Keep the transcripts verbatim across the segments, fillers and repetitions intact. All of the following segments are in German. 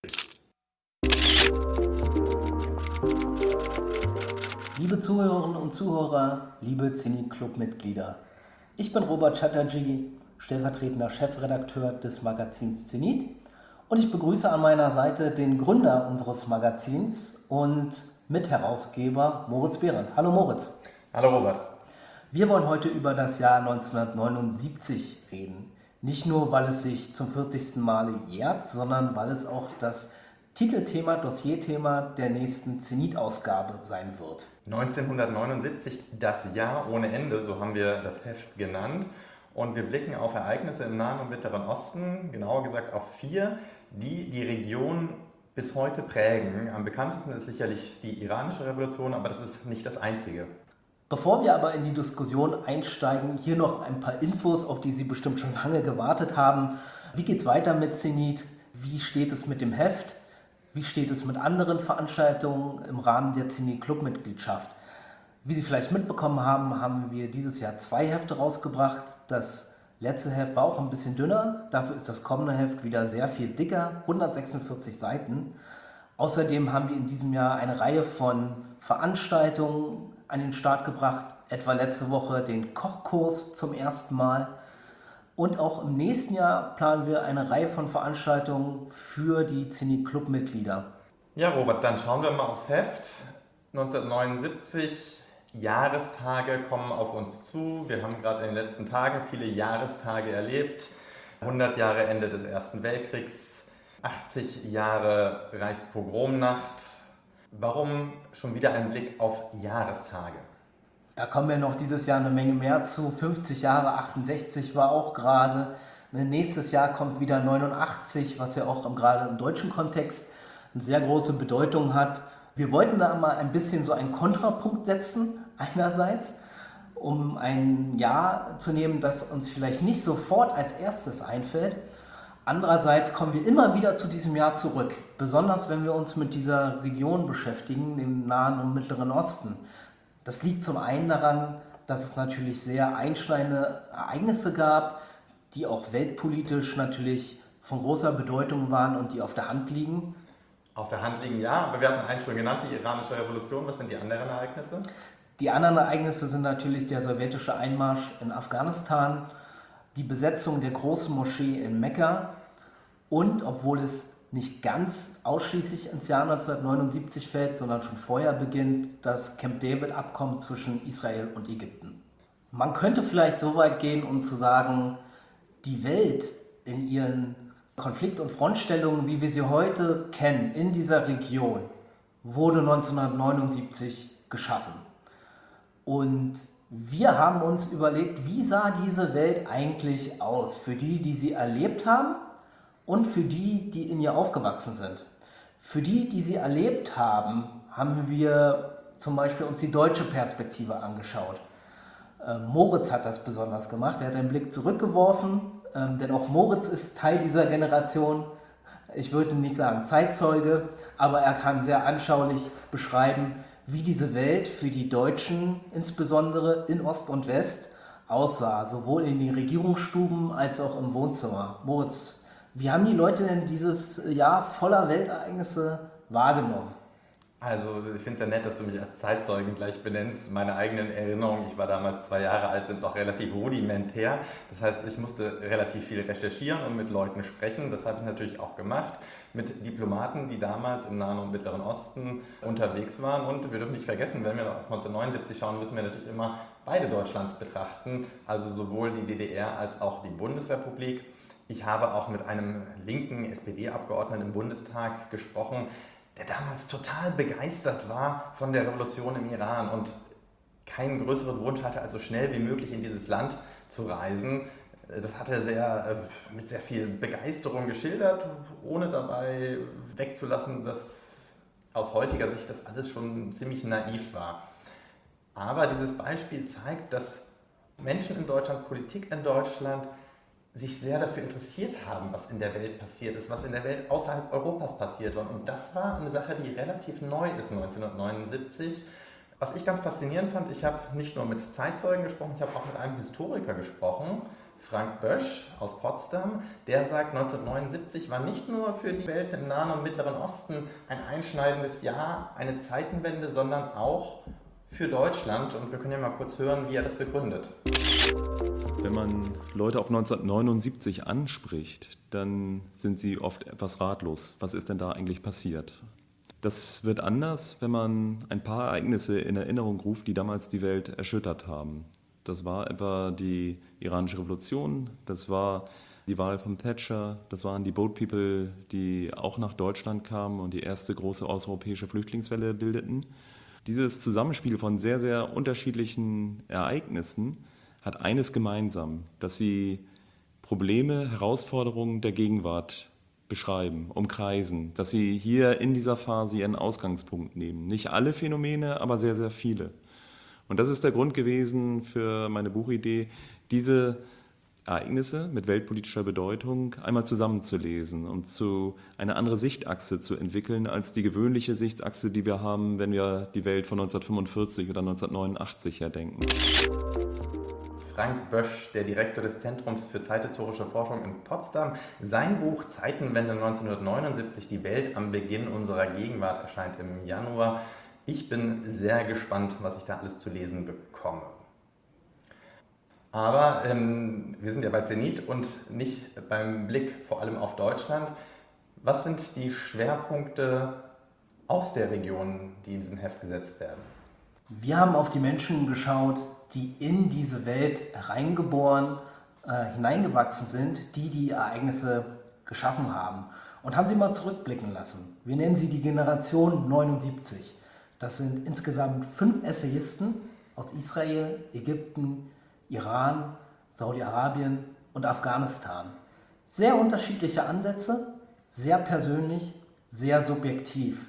Liebe Zuhörerinnen und Zuhörer, liebe Zenit-Club-Mitglieder, ich bin Robert Chatterjee, stellvertretender Chefredakteur des Magazins Zenit, und ich begrüße an meiner Seite den Gründer unseres Magazins und Mitherausgeber Moritz Behrendt. Hallo Moritz. Hallo Robert. Wir wollen heute über das Jahr neunzehnhundertneunundsiebzig reden. Nicht nur, weil es sich zum vierzigsten Mal jährt, sondern weil es auch das Titelthema, Dossierthema der nächsten Zenit-Ausgabe sein wird. neunzehnhundertneunundsiebzig, das Jahr ohne Ende, so haben wir das Heft genannt. Und wir blicken auf Ereignisse im Nahen und Mittleren Osten, genauer gesagt auf vier, die die Region bis heute prägen. Am bekanntesten ist sicherlich die iranische Revolution, aber das ist nicht das einzige. Bevor wir aber in die Diskussion einsteigen, hier noch ein paar Infos, auf die Sie bestimmt schon lange gewartet haben. Wie geht es weiter mit Zenit? Wie steht es mit dem Heft? Wie steht es mit anderen Veranstaltungen im Rahmen der Zenit-Club-Mitgliedschaft? Wie Sie vielleicht mitbekommen haben, haben wir dieses Jahr zwei Hefte rausgebracht. Das letzte Heft war auch ein bisschen dünner, dafür ist das kommende Heft wieder sehr viel dicker, hundertsechsundvierzig Seiten. Außerdem haben wir in diesem Jahr eine Reihe von Veranstaltungen an den Start gebracht, etwa letzte Woche den Kochkurs zum ersten Mal. Und auch im nächsten Jahr planen wir eine Reihe von Veranstaltungen für die Zenit-Club-Mitglieder. Ja, Robert, dann schauen wir mal aufs Heft. neunzehnhundertneunundsiebzig, Jahrestage kommen auf uns zu. Wir haben gerade in den letzten Tagen viele Jahrestage erlebt. hundert Jahre Ende des Ersten Weltkriegs, achtzig Jahre Reichspogromnacht. Warum schon wieder ein Blick auf Jahrestage? Da kommen ja noch dieses Jahr eine Menge mehr zu. fünfzig Jahre, achtundsechzig war auch gerade. Nächstes Jahr kommt wieder neunundachtzig, was ja auch gerade im deutschen Kontext eine sehr große Bedeutung hat. Wir wollten da mal ein bisschen so einen Kontrapunkt setzen, einerseits, um ein Jahr zu nehmen, das uns vielleicht nicht sofort als erstes einfällt. Andererseits kommen wir immer wieder zu diesem Jahr zurück, besonders wenn wir uns mit dieser Region beschäftigen, dem Nahen und Mittleren Osten. Das liegt zum einen daran, dass es natürlich sehr einschneidende Ereignisse gab, die auch weltpolitisch natürlich von großer Bedeutung waren und die auf der Hand liegen. Auf der Hand liegen, ja, aber wir hatten einen schon genannt, die iranische Revolution. Was sind die anderen Ereignisse? Die anderen Ereignisse sind natürlich der sowjetische Einmarsch in Afghanistan, die Besetzung der großen Moschee in Mekka und, obwohl es nicht ganz ausschließlich ins Jahr neunzehnhundertneunundsiebzig fällt, sondern schon vorher beginnt, das Camp David-Abkommen zwischen Israel und Ägypten. Man könnte vielleicht so weit gehen, um zu sagen, die Welt in ihren Konflikt- und Frontstellungen, wie wir sie heute kennen, in dieser Region, wurde neunzehnhundertneunundsiebzig geschaffen. Und wir haben uns überlegt, wie sah diese Welt eigentlich aus für die, die sie erlebt haben und für die, die in ihr aufgewachsen sind. Für die, die sie erlebt haben, haben wir zum Beispiel uns die deutsche Perspektive angeschaut. Äh, Moritz hat das besonders gemacht, er hat einen Blick zurückgeworfen, ähm, denn auch Moritz ist Teil dieser Generation. Ich würde nicht sagen Zeitzeuge, aber er kann sehr anschaulich beschreiben, wie diese Welt für die Deutschen insbesondere in Ost und West aussah, sowohl in den Regierungsstuben als auch im Wohnzimmer. Moritz, wie haben die Leute denn dieses Jahr voller Weltereignisse wahrgenommen? Also ich finde es ja nett, dass du mich als Zeitzeugen gleich benennst. Meine eigenen Erinnerungen, ich war damals zwei Jahre alt, sind noch relativ rudimentär. Das heißt, ich musste relativ viel recherchieren und mit Leuten sprechen. Das habe ich natürlich auch gemacht. Mit Diplomaten, die damals im Nahen und Mittleren Osten unterwegs waren. Und wir dürfen nicht vergessen, wenn wir auf neunzehnhundertneunundsiebzig schauen, müssen wir natürlich immer beide Deutschlands betrachten. Also sowohl die D D R als auch die Bundesrepublik. Ich habe auch mit einem linken S P D-Abgeordneten im Bundestag gesprochen, der damals total begeistert war von der Revolution im Iran und keinen größeren Wunsch hatte, als so schnell wie möglich in dieses Land zu reisen. Das hat er sehr, mit sehr viel Begeisterung geschildert, ohne dabei wegzulassen, dass aus heutiger Sicht das alles schon ziemlich naiv war. Aber dieses Beispiel zeigt, dass Menschen in Deutschland, Politik in Deutschland, sich sehr dafür interessiert haben, was in der Welt passiert ist, was in der Welt außerhalb Europas passiert war. Und das war eine Sache, die relativ neu ist neunzehnhundertneunundsiebzig. Was ich ganz faszinierend fand, ich habe nicht nur mit Zeitzeugen gesprochen, ich habe auch mit einem Historiker gesprochen, Frank Bösch aus Potsdam, der sagt, neunzehnhundertneunundsiebzig war nicht nur für die Welt im Nahen und Mittleren Osten ein einschneidendes Jahr, eine Zeitenwende, sondern auch für Deutschland. Und wir können ja mal kurz hören, wie er das begründet. Wenn man Leute auf neunzehnhundertneunundsiebzig anspricht, dann sind sie oft etwas ratlos. Was ist denn da eigentlich passiert? Das wird anders, wenn man ein paar Ereignisse in Erinnerung ruft, die damals die Welt erschüttert haben. Das war etwa die iranische Revolution, das war die Wahl von Thatcher, das waren die Boat People, die auch nach Deutschland kamen und die erste große osteuropäische Flüchtlingswelle bildeten. Dieses Zusammenspiel von sehr, sehr unterschiedlichen Ereignissen hat eines gemeinsam, dass sie Probleme, Herausforderungen der Gegenwart beschreiben, umkreisen, dass sie hier in dieser Phase ihren Ausgangspunkt nehmen. Nicht alle Phänomene, aber sehr, sehr viele. Und das ist der Grund gewesen für meine Buchidee, diese Ereignisse mit weltpolitischer Bedeutung einmal zusammenzulesen und zu eine andere Sichtachse zu entwickeln als die gewöhnliche Sichtachse, die wir haben, wenn wir die Welt von neunzehnhundertfünfundvierzig oder neunzehnhundertneunundachtzig her denken. Frank Bösch, der Direktor des Zentrums für zeithistorische Forschung in Potsdam. Sein Buch Zeitenwende neunzehnhundertneunundsiebzig, die Welt am Beginn unserer Gegenwart, erscheint im Januar. Ich bin sehr gespannt, was ich da alles zu lesen bekomme. Aber ähm, wir sind ja bei Zenit und nicht beim Blick vor allem auf Deutschland. Was sind die Schwerpunkte aus der Region, die in diesem Heft gesetzt werden? Wir haben auf die Menschen geschaut, die in diese Welt hereingeboren, äh, hineingewachsen sind, die die Ereignisse geschaffen haben und haben sie mal zurückblicken lassen. Wir nennen sie die Generation neunundsiebzig. Das sind insgesamt fünf Essayisten aus Israel, Ägypten, Iran, Saudi-Arabien und Afghanistan. Sehr unterschiedliche Ansätze, sehr persönlich, sehr subjektiv.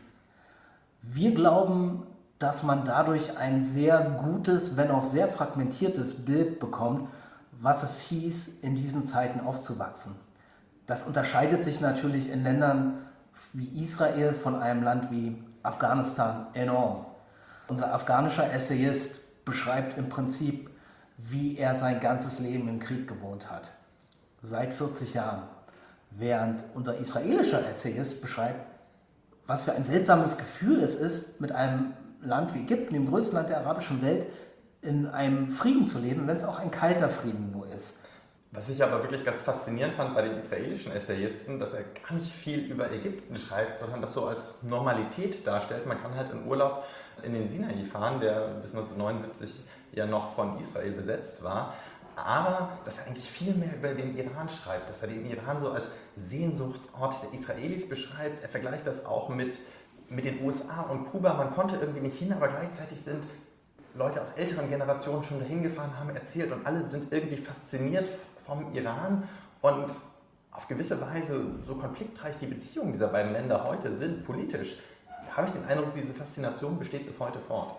Wir glauben, dass man dadurch ein sehr gutes, wenn auch sehr fragmentiertes Bild bekommt, was es hieß, in diesen Zeiten aufzuwachsen. Das unterscheidet sich natürlich in Ländern wie Israel von einem Land wie Afghanistan enorm. Unser afghanischer Essayist beschreibt im Prinzip, wie er sein ganzes Leben im Krieg gewohnt hat. Seit vierzig Jahren. Während unser israelischer Essayist beschreibt, was für ein seltsames Gefühl es ist, mit einem Land wie Ägypten, dem größten Land der arabischen Welt, in einem Frieden zu leben, wenn es auch ein kalter Frieden nur ist. Was ich aber wirklich ganz faszinierend fand bei den israelischen Essayisten, dass er gar nicht viel über Ägypten schreibt, sondern das so als Normalität darstellt. Man kann halt in Urlaub in den Sinai fahren, der bis neunzehnhundertneunundsiebzig ja noch von Israel besetzt war. Aber dass er eigentlich viel mehr über den Iran schreibt, dass er den Iran so als Sehnsuchtsort der Israelis beschreibt. Er vergleicht das auch mit, mit den U S A und Kuba. Man konnte irgendwie nicht hin, aber gleichzeitig sind Leute aus älteren Generationen schon dahin gefahren, haben erzählt und alle sind irgendwie fasziniert vom Iran. Und auf gewisse Weise, so konfliktreich die Beziehungen dieser beiden Länder heute sind, politisch, habe ich den Eindruck, diese Faszination besteht bis heute fort.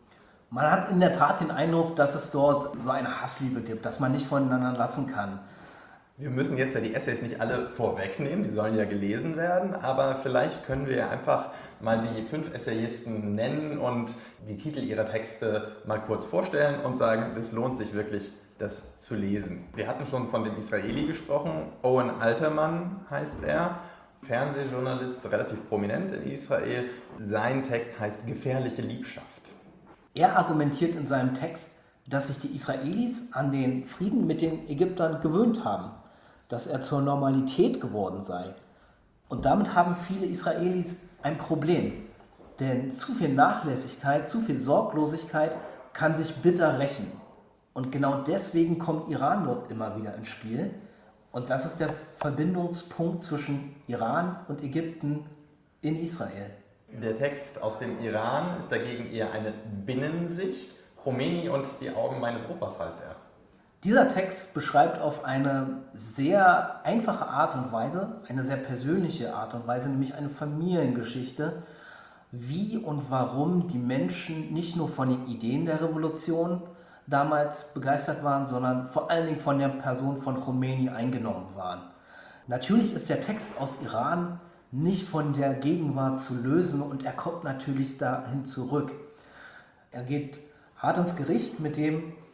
Man hat in der Tat den Eindruck, dass es dort so eine Hassliebe gibt, dass man nicht voneinander lassen kann. Wir müssen jetzt ja die Essays nicht alle vorwegnehmen, die sollen ja gelesen werden, aber vielleicht können wir ja einfach mal die fünf Essayisten nennen und die Titel ihrer Texte mal kurz vorstellen und sagen, es lohnt sich wirklich, das zu lesen. Wir hatten schon von dem Israeli gesprochen, Owen Alterman heißt er, Fernsehjournalist, relativ prominent in Israel. Sein Text heißt Gefährliche Liebschaft. Er argumentiert in seinem Text, dass sich die Israelis an den Frieden mit den Ägyptern gewöhnt haben, dass er zur Normalität geworden sei. Und damit haben viele Israelis ein Problem, denn zu viel Nachlässigkeit, zu viel Sorglosigkeit kann sich bitter rächen. Und genau deswegen kommt Iran dort immer wieder ins Spiel. Und das ist der Verbindungspunkt zwischen Iran und Ägypten in Israel. Der Text aus dem Iran ist dagegen eher eine Binnensicht. Khomeini und die Augen meines Opas heißt er. Dieser Text beschreibt auf eine sehr einfache Art und Weise, eine sehr persönliche Art und Weise, nämlich eine Familiengeschichte, wie und warum die Menschen nicht nur von den Ideen der Revolution damals begeistert waren, sondern vor allen Dingen von der Person von Khomeini eingenommen waren. Natürlich ist der Text aus Iran nicht von der Gegenwart zu lösen und er kommt natürlich dahin zurück. Er geht hart ins Gericht mit dem,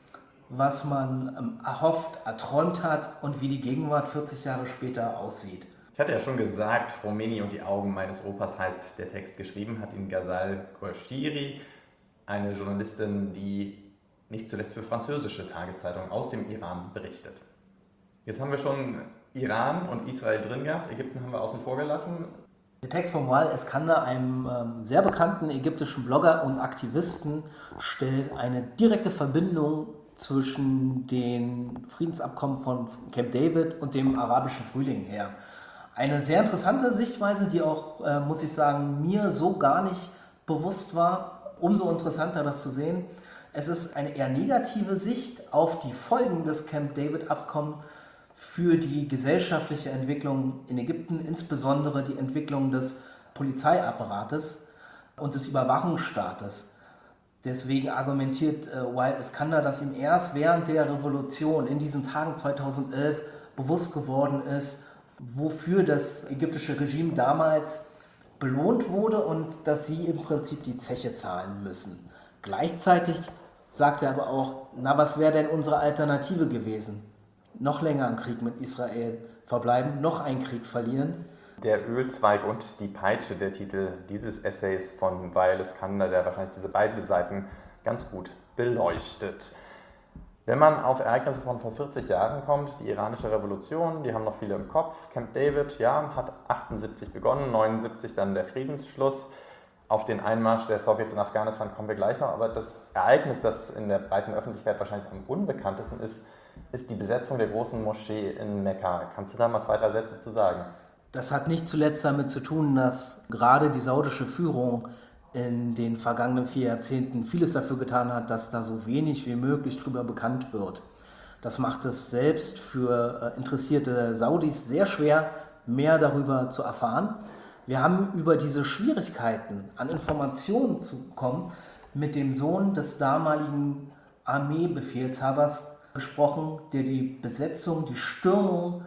was man ähm, erhofft, erträumt hat und wie die Gegenwart vierzig Jahre später aussieht. Ich hatte ja schon gesagt, Khomeini und die Augen meines Opas heißt der Text. Geschrieben hat ihn Ghazal Quashiri, eine Journalistin, die nicht zuletzt für französische Tageszeitungen aus dem Iran berichtet. Jetzt haben wir schon Iran und Israel drin gehabt, Ägypten haben wir außen vor gelassen. Der Text von Wael Eskander, einem ähm, sehr bekannten ägyptischen Blogger und Aktivisten, stellt eine direkte Verbindung zwischen den Friedensabkommen von Camp David und dem arabischen Frühling her. Eine sehr interessante Sichtweise, die auch, äh, muss ich sagen, mir so gar nicht bewusst war. Umso interessanter, das zu sehen. Es ist eine eher negative Sicht auf die Folgen des Camp David-Abkommens für die gesellschaftliche Entwicklung in Ägypten, insbesondere die Entwicklung des Polizeiapparates und des Überwachungsstaates. Deswegen argumentiert äh, Wael Eskander, dass ihm erst während der Revolution in diesen Tagen zweitausendelf bewusst geworden ist, wofür das ägyptische Regime damals belohnt wurde und dass sie im Prinzip die Zeche zahlen müssen. Gleichzeitig sagt er aber auch, na, was wäre denn unsere Alternative gewesen? Noch länger im Krieg mit Israel verbleiben, noch einen Krieg verlieren. Der Ölzweig und die Peitsche, der Titel dieses Essays von Wael Eskander, der wahrscheinlich diese beiden Seiten ganz gut beleuchtet. Wenn man auf Ereignisse von vor vierzig Jahren kommt, die iranische Revolution, die haben noch viele im Kopf. Camp David, ja, hat achtundsiebzig begonnen, neunundsiebzig dann der Friedensschluss. Auf den Einmarsch der Sowjets in Afghanistan kommen wir gleich noch. Aber das Ereignis, das in der breiten Öffentlichkeit wahrscheinlich am unbekanntesten ist, ist die Besetzung der großen Moschee in Mekka. Kannst du da mal zwei, drei Sätze zu sagen? Das hat nicht zuletzt damit zu tun, dass gerade die saudische Führung in den vergangenen vier Jahrzehnten vieles dafür getan hat, dass da so wenig wie möglich drüber bekannt wird. Das macht es selbst für interessierte Saudis sehr schwer, mehr darüber zu erfahren. Wir haben über diese Schwierigkeiten, an Informationen zu kommen, mit dem Sohn des damaligen Armeebefehlshabers gesprochen, der die Besetzung, die Stürmung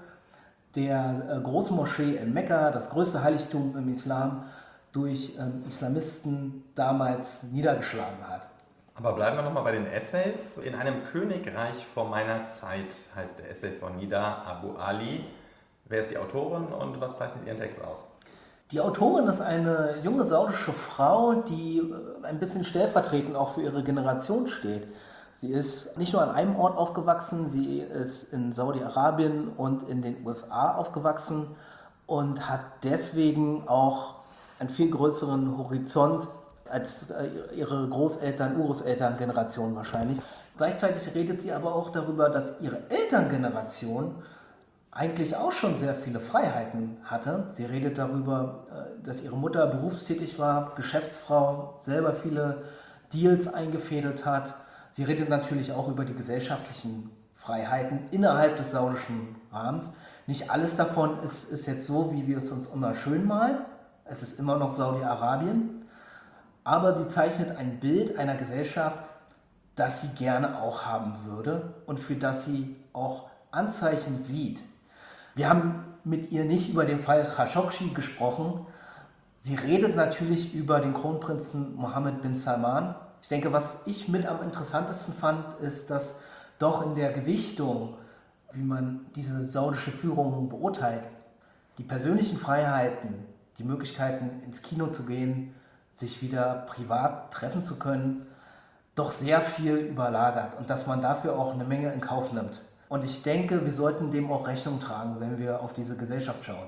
der großen Moschee in Mekka, das größte Heiligtum im Islam, durch ähm, Islamisten damals niedergeschlagen hat. Aber bleiben wir nochmal bei den Essays. In einem Königreich vor meiner Zeit heißt der Essay von Nida Abu Ali. Wer ist die Autorin und was zeichnet ihren Text aus? Die Autorin ist eine junge saudische Frau, die ein bisschen stellvertretend auch für ihre Generation steht. Sie ist nicht nur an einem Ort aufgewachsen, sie ist in Saudi-Arabien und in den U S A aufgewachsen und hat deswegen auch einen viel größeren Horizont als ihre Großeltern, Urgroßeltern-Generation wahrscheinlich. Gleichzeitig redet sie aber auch darüber, dass ihre Elterngeneration eigentlich auch schon sehr viele Freiheiten hatte. Sie redet darüber, dass ihre Mutter berufstätig war, Geschäftsfrau, selber viele Deals eingefädelt hat. Sie redet natürlich auch über die gesellschaftlichen Freiheiten innerhalb des saudischen Rahmens. Nicht alles davon ist, ist jetzt so, wie wir es uns immer schön malen. Es ist immer noch Saudi-Arabien. Aber sie zeichnet ein Bild einer Gesellschaft, das sie gerne auch haben würde und für das sie auch Anzeichen sieht. Wir haben mit ihr nicht über den Fall Khashoggi gesprochen. Sie redet natürlich über den Kronprinzen Mohammed bin Salman. Ich denke, was ich mit am interessantesten fand, ist, dass doch in der Gewichtung, wie man diese saudische Führung beurteilt, die persönlichen Freiheiten, die Möglichkeiten ins Kino zu gehen, sich wieder privat treffen zu können, doch sehr viel überlagert und dass man dafür auch eine Menge in Kauf nimmt. Und ich denke, wir sollten dem auch Rechnung tragen, wenn wir auf diese Gesellschaft schauen.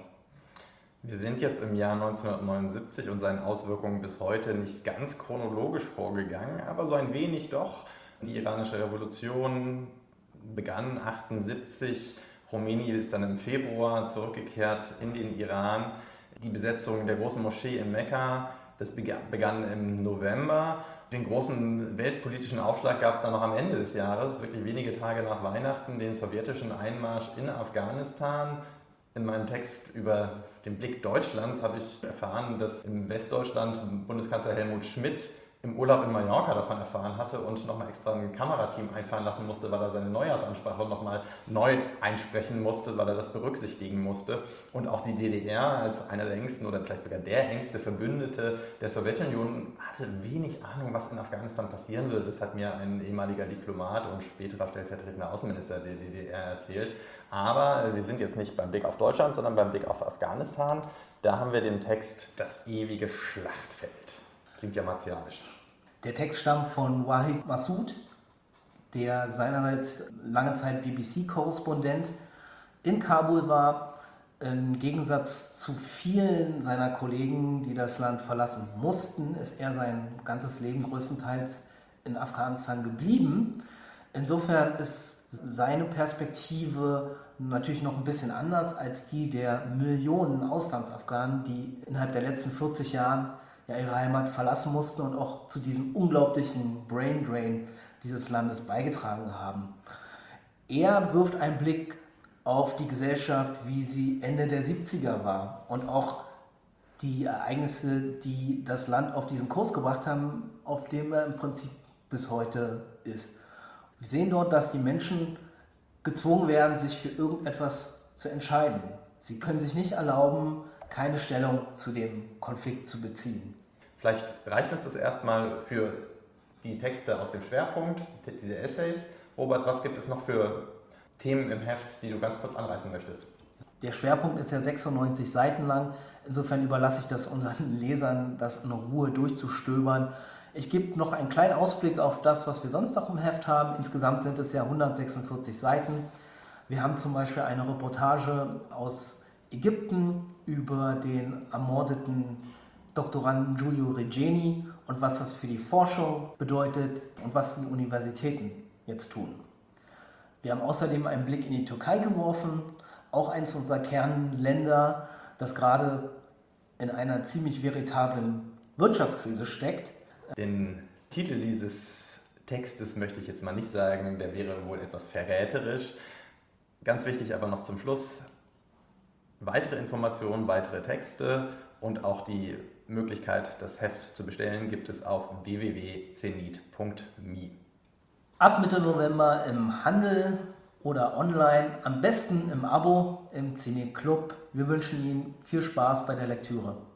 Wir sind jetzt im Jahr neunzehnhundertneunundsiebzig und seinen Auswirkungen bis heute nicht ganz chronologisch vorgegangen, aber so ein wenig doch. Die iranische Revolution begann achtundsiebzig, Khomeini ist dann im Februar zurückgekehrt in den Iran. Die Besetzung der großen Moschee in Mekka, das begann im November. Den großen weltpolitischen Aufschlag gab es dann noch am Ende des Jahres, wirklich wenige Tage nach Weihnachten, den sowjetischen Einmarsch in Afghanistan. In meinem Text über den Blick Deutschlands habe ich erfahren, dass im Westdeutschland Bundeskanzler Helmut Schmidt im Urlaub in Mallorca davon erfahren hatte und nochmal extra ein Kamerateam einfahren lassen musste, weil er seine Neujahrsansprache nochmal neu einsprechen musste, weil er das berücksichtigen musste. Und auch die D D R als einer der engsten oder vielleicht sogar der engste Verbündete der Sowjetunion hatte wenig Ahnung, was in Afghanistan passieren würde. Das hat mir ein ehemaliger Diplomat und späterer stellvertretender Außenminister der D D R erzählt. Aber wir sind jetzt nicht beim Blick auf Deutschland, sondern beim Blick auf Afghanistan. Da haben wir den Text "Das ewige Schlachtfeld". Klingt ja martialisch. Der Text stammt von Wahid Massoud, der seinerseits lange Zeit B B C-Korrespondent in Kabul war, im Gegensatz zu vielen seiner Kollegen, die das Land verlassen mussten, ist er sein ganzes Leben größtenteils in Afghanistan geblieben. Insofern ist seine Perspektive natürlich noch ein bisschen anders als die der Millionen Auslandsafghanen, die innerhalb der letzten vierzig Jahren ja ihre Heimat verlassen mussten und auch zu diesem unglaublichen Brain Drain dieses Landes beigetragen haben. Er wirft einen Blick auf die Gesellschaft, wie sie Ende der siebziger war und auch die Ereignisse, die das Land auf diesen Kurs gebracht haben, auf dem er im Prinzip bis heute ist. Wir sehen dort, dass die Menschen gezwungen werden, sich für irgendetwas zu entscheiden. Sie können sich nicht erlauben, keine Stellung zu dem Konflikt zu beziehen. Vielleicht reicht uns das erstmal für die Texte aus dem Schwerpunkt, diese Essays. Robert, was gibt es noch für Themen im Heft, die du ganz kurz anreißen möchtest? Der Schwerpunkt ist ja sechsundneunzig Seiten lang. Insofern überlasse ich das unseren Lesern, das in Ruhe durchzustöbern. Ich gebe noch einen kleinen Ausblick auf das, was wir sonst noch im Heft haben. Insgesamt sind es ja hundertsechsundvierzig Seiten. Wir haben zum Beispiel eine Reportage aus Ägypten über den ermordeten Doktoranden Giulio Regeni und was das für die Forschung bedeutet und was die Universitäten jetzt tun. Wir haben außerdem einen Blick in die Türkei geworfen, auch eines unserer Kernländer, das gerade in einer ziemlich veritablen Wirtschaftskrise steckt. Den Titel dieses Textes möchte ich jetzt mal nicht sagen, der wäre wohl etwas verräterisch. Ganz wichtig aber noch zum Schluss: Weitere Informationen, weitere Texte und auch die Möglichkeit, das Heft zu bestellen, gibt es auf w w w punkt zenit punkt me. Ab Mitte November im Handel oder online, am besten im Abo im Zenit Club. Wir wünschen Ihnen viel Spaß bei der Lektüre.